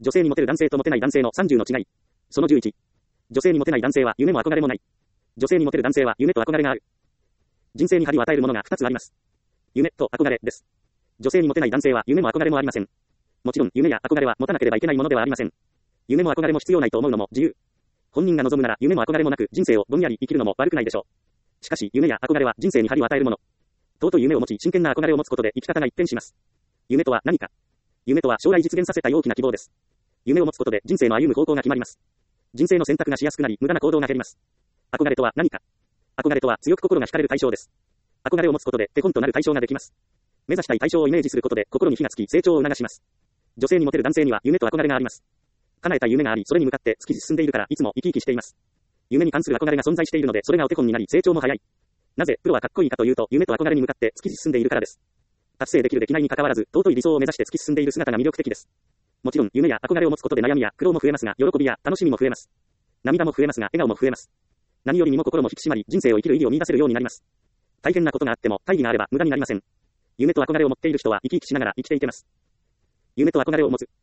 女性にモテる男性とモテない男性の30の違い。その11。女性にモテない男性は夢も憧れもない。女性にモテる男性は夢と憧れがある。人生に張りを与えるものが2つあります。夢と憧れです。女性にモテない男性は夢も憧れもありません。もちろん夢や憧れは持たなければいけないものではありません。夢も憧れも必要ないと思うのも自由。本人が望むなら夢も憧れもなく人生をぼんやり生きるのも悪くないでしょう。しかし夢や憧れは人生に張りを与えるもの。尊い夢を持ち真剣な憧れを持つことで生き方が一変します。夢とは何か。夢とは将来実現させたい大きな希望です。夢を持つことで人生の歩む方向が決まります。人生の選択がしやすくなり無駄な行動が減ります。憧れとは何か。憧れとは強く心が惹かれる対象です。憧れを持つことで手本となる対象ができます。目指したい対象をイメージすることで心に火がつき成長を促します。女性にモテる男性には夢と憧れがあります。叶えた夢がありそれに向かって突き進んでいるからいつも生き生きしています。夢に関する憧れが存在しているのでそれがお手本になり成長も早い。なぜプロはかっこいいかというと夢と憧れに向かって突き進んでいるからです。達成できるできないに関わらず尊い理想を目指して突き進んでいる姿が魅力的です。もちろん夢や憧れを持つことで悩みや苦労も増えますが喜びや楽しみも増えます。涙も増えますが笑顔も増えます。何よりにも心も引き締まり人生を生きる意義を見出せるようになります。大変なことがあっても大義があれば無駄になりません。夢と憧れを持っている人は生き生きしながら生きていけます。夢と憧れを持つ。